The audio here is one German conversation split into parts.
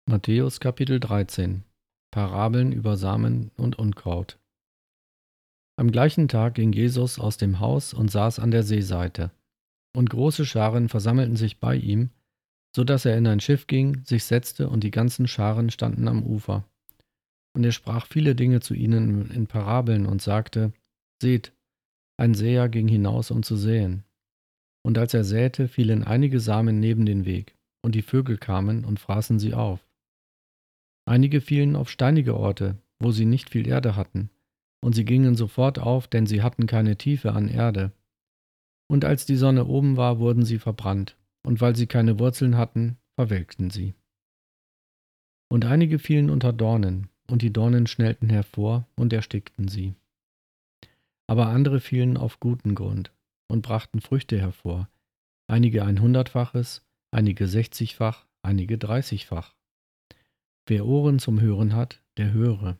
Matthäus Kapitel 13 Parabeln über Samen und Unkraut. Am gleichen Tag ging Jesus aus dem Haus und saß an der Seeseite. Und große Scharen versammelten sich bei ihm, so dass er in ein Schiff ging, sich setzte, und die ganzen Scharen standen am Ufer. Und er sprach viele Dinge zu ihnen in Parabeln und sagte: Seht, ein Säer ging hinaus, um zu säen. Und als er säte, fielen einige Samen neben den Weg, und die Vögel kamen und fraßen sie auf. Einige fielen auf steinige Orte, wo sie nicht viel Erde hatten, und sie gingen sofort auf, denn sie hatten keine Tiefe an Erde. Und als die Sonne oben war, wurden sie verbrannt, und weil sie keine Wurzeln hatten, verwelkten sie. Und einige fielen unter Dornen, und die Dornen schnellten hervor und erstickten sie. Aber andere fielen auf guten Grund und brachten Früchte hervor, einige 100-faches, einige 60-fach, einige 30-fach. Wer Ohren zum Hören hat, der höre.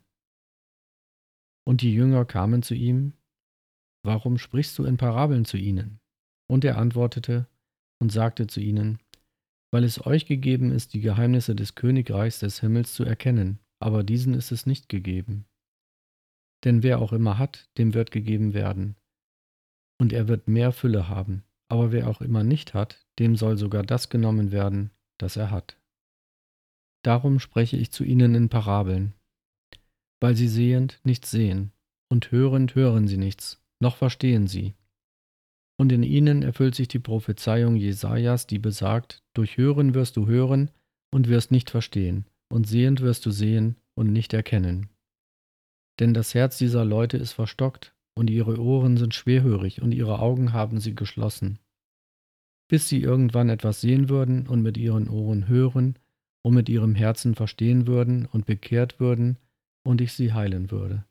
Und die Jünger kamen zu ihm: Warum sprichst du in Parabeln zu ihnen? Und er antwortete und sagte zu ihnen: Weil es euch gegeben ist, die Geheimnisse des Königreichs des Himmels zu erkennen, aber diesen ist es nicht gegeben. Denn wer auch immer hat, dem wird gegeben werden, und er wird mehr Fülle haben. Aber wer auch immer nicht hat, dem soll sogar das genommen werden, das er hat. Darum spreche ich zu ihnen in Parabeln, weil sie sehend nichts sehen, und hörend hören sie nichts, noch verstehen sie. Und in ihnen erfüllt sich die Prophezeiung Jesajas, die besagt: Durch Hören wirst du hören und wirst nicht verstehen, und sehend wirst du sehen und nicht erkennen. Denn das Herz dieser Leute ist verstockt, und ihre Ohren sind schwerhörig, und ihre Augen haben sie geschlossen, bis sie irgendwann etwas sehen würden und mit ihren Ohren hören und mit ihrem Herzen verstehen würden und bekehrt würden, und ich sie heilen würde.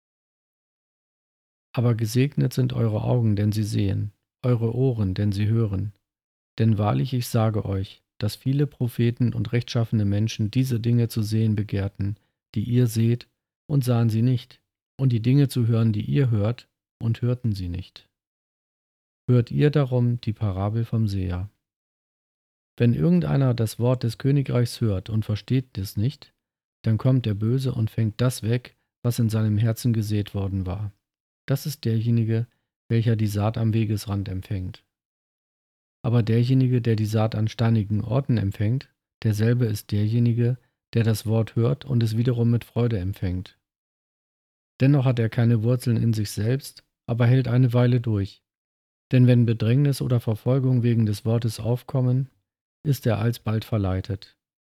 Aber gesegnet sind eure Augen, denn sie sehen, eure Ohren, denn sie hören. Denn wahrlich, ich sage euch, dass viele Propheten und rechtschaffene Menschen diese Dinge zu sehen begehrten, die ihr seht, und sahen sie nicht, und die Dinge zu hören, die ihr hört, und hörten sie nicht. Hört ihr darum die Parabel vom Seher. Wenn irgendeiner das Wort des Königreichs hört und versteht es nicht, dann kommt der Böse und fängt das weg, was in seinem Herzen gesät worden war. Das ist derjenige, welcher die Saat am Wegesrand empfängt. Aber derjenige, der die Saat an steinigen Orten empfängt, derselbe ist derjenige, der das Wort hört und es wiederum mit Freude empfängt. Dennoch hat er keine Wurzeln in sich selbst, aber hält eine Weile durch. Denn wenn Bedrängnis oder Verfolgung wegen des Wortes aufkommen, ist er alsbald verleitet.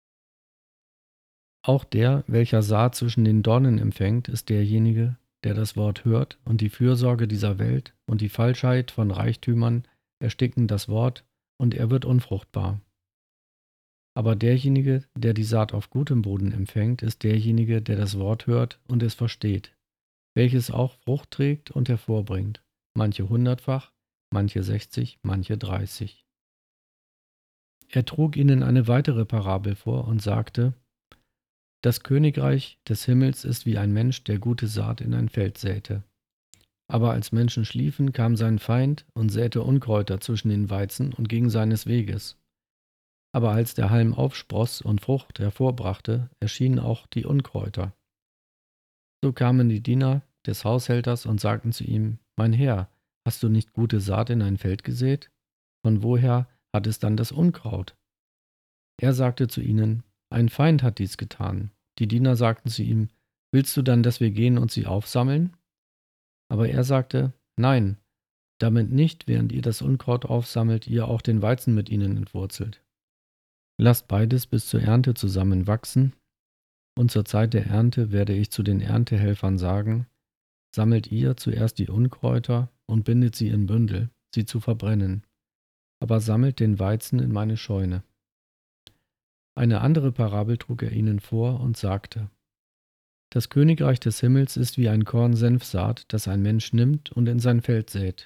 Auch der, welcher Saat zwischen den Dornen empfängt, ist derjenige, der das Wort hört, und die Fürsorge dieser Welt und die Falschheit von Reichtümern ersticken das Wort, und er wird unfruchtbar. Aber derjenige, der die Saat auf gutem Boden empfängt, ist derjenige, der das Wort hört und es versteht, welches auch Frucht trägt und hervorbringt, manche 100-fach, manche 60, manche 30. Er trug ihnen eine weitere Parabel vor und sagte: Das Königreich des Himmels ist wie ein Mensch, der gute Saat in ein Feld säte. Aber als Menschen schliefen, kam sein Feind und säte Unkräuter zwischen den Weizen und ging seines Weges. Aber als der Halm aufspross und Frucht hervorbrachte, erschienen auch die Unkräuter. So kamen die Diener des Haushälters und sagten zu ihm: Mein Herr, hast du nicht gute Saat in ein Feld gesät? Von woher hat es dann das Unkraut? Er sagte zu ihnen: Ein Feind hat dies getan. Die Diener sagten zu ihm: Willst du dann, dass wir gehen und sie aufsammeln? Aber er sagte: Nein, damit nicht, während ihr das Unkraut aufsammelt, ihr auch den Weizen mit ihnen entwurzelt. Lasst beides bis zur Ernte zusammen wachsen, und zur Zeit der Ernte werde ich zu den Erntehelfern sagen: Sammelt ihr zuerst die Unkräuter und bindet sie in Bündel, sie zu verbrennen, aber sammelt den Weizen in meine Scheune. Eine andere Parabel trug er ihnen vor und sagte: Das Königreich des Himmels ist wie ein Korn Senfsaat, das ein Mensch nimmt und in sein Feld sät,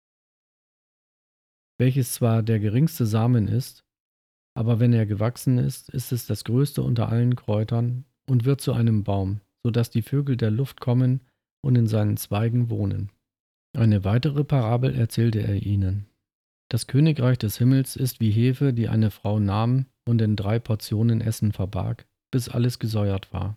welches zwar der geringste Samen ist, aber wenn er gewachsen ist, ist es das größte unter allen Kräutern und wird zu einem Baum, so dass die Vögel der Luft kommen und in seinen Zweigen wohnen. Eine weitere Parabel erzählte er ihnen. Das Königreich des Himmels ist wie Hefe, die eine Frau nahm und in 3 Portionen Essen verbarg, bis alles gesäuert war.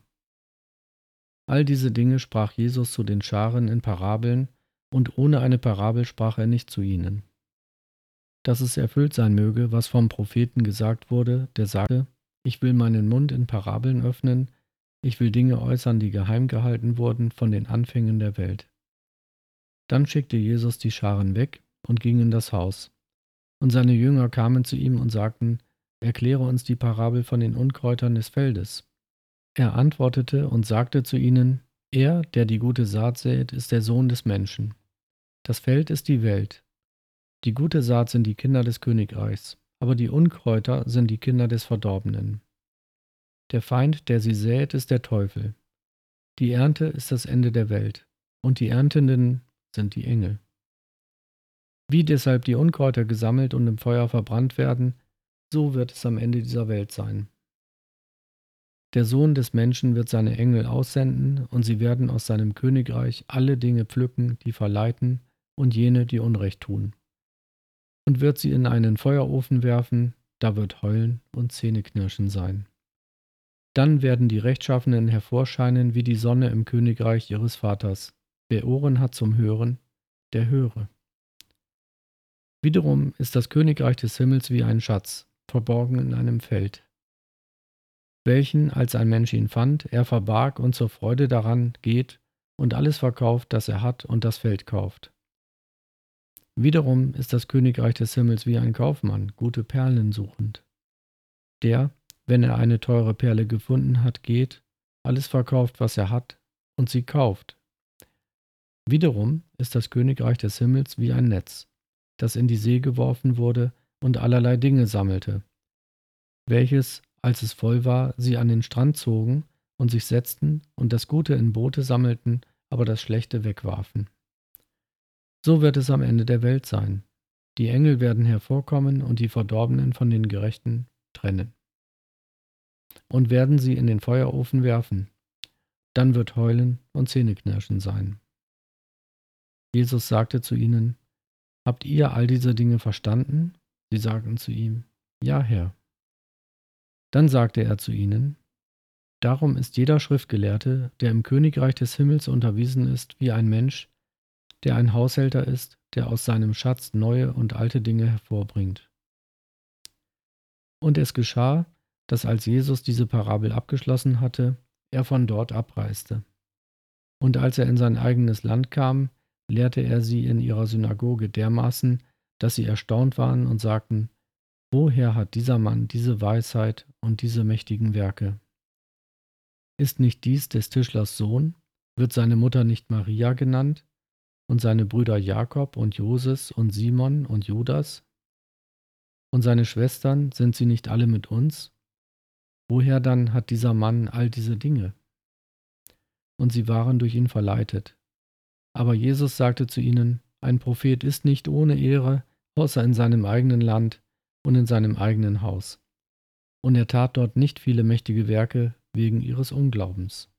All diese Dinge sprach Jesus zu den Scharen in Parabeln, und ohne eine Parabel sprach er nicht zu ihnen. Dass es erfüllt sein möge, was vom Propheten gesagt wurde, der sagte: Ich will meinen Mund in Parabeln öffnen, ich will Dinge äußern, die geheim gehalten wurden von den Anfängen der Welt. Dann schickte Jesus die Scharen weg und ging in das Haus. Und seine Jünger kamen zu ihm und sagten: Erkläre uns die Parabel von den Unkräutern des Feldes. Er antwortete und sagte zu ihnen: Er, der die gute Saat sät, ist der Sohn des Menschen. Das Feld ist die Welt. Die gute Saat sind die Kinder des Königreichs, aber die Unkräuter sind die Kinder des Verdorbenen. Der Feind, der sie sät, ist der Teufel. Die Ernte ist das Ende der Welt, und die Erntenden sind die Engel. Wie deshalb die Unkräuter gesammelt und im Feuer verbrannt werden, so wird es am Ende dieser Welt sein. Der Sohn des Menschen wird seine Engel aussenden, und sie werden aus seinem Königreich alle Dinge pflücken, die verleiten, und jene, die Unrecht tun. Und wird sie in einen Feuerofen werfen, da wird Heulen und Zähneknirschen sein. Dann werden die Rechtschaffenen hervorscheinen wie die Sonne im Königreich ihres Vaters. Wer Ohren hat zum Hören, der höre. Wiederum ist das Königreich des Himmels wie ein Schatz, verborgen in einem Feld, welchen, als ein Mensch ihn fand, er verbarg und zur Freude daran geht und alles verkauft, das er hat, und das Feld kauft. Wiederum ist das Königreich des Himmels wie ein Kaufmann, gute Perlen suchend, der, wenn er eine teure Perle gefunden hat, geht, alles verkauft, was er hat, und sie kauft. Wiederum ist das Königreich des Himmels wie ein Netz, das in die See geworfen wurde und allerlei Dinge sammelte, welches, als es voll war, sie an den Strand zogen und sich setzten und das Gute in Boote sammelten, aber das Schlechte wegwarfen. So wird es am Ende der Welt sein. Die Engel werden hervorkommen und die Verdorbenen von den Gerechten trennen und werden sie in den Feuerofen werfen. Dann wird Heulen und Zähneknirschen sein. Jesus sagte zu ihnen: Habt ihr all diese Dinge verstanden? Sie sagten zu ihm: Ja, Herr. Dann sagte er zu ihnen: Darum ist jeder Schriftgelehrte, der im Königreich des Himmels unterwiesen ist, wie ein Mensch, der ein Haushälter ist, der aus seinem Schatz neue und alte Dinge hervorbringt. Und es geschah, dass als Jesus diese Parabel abgeschlossen hatte, er von dort abreiste. Und als er in sein eigenes Land kam, lehrte er sie in ihrer Synagoge dermaßen, dass sie erstaunt waren und sagten: Woher hat dieser Mann diese Weisheit und diese mächtigen Werke? Ist nicht dies des Tischlers Sohn? Wird seine Mutter nicht Maria genannt? Und seine Brüder Jakob und Joses und Simon und Judas? Und seine Schwestern, sind sie nicht alle mit uns? Woher dann hat dieser Mann all diese Dinge? Und sie waren durch ihn verleitet. Aber Jesus sagte zu ihnen: Ein Prophet ist nicht ohne Ehre, außer in seinem eigenen Land und in seinem eigenen Haus. Und er tat dort nicht viele mächtige Werke wegen ihres Unglaubens.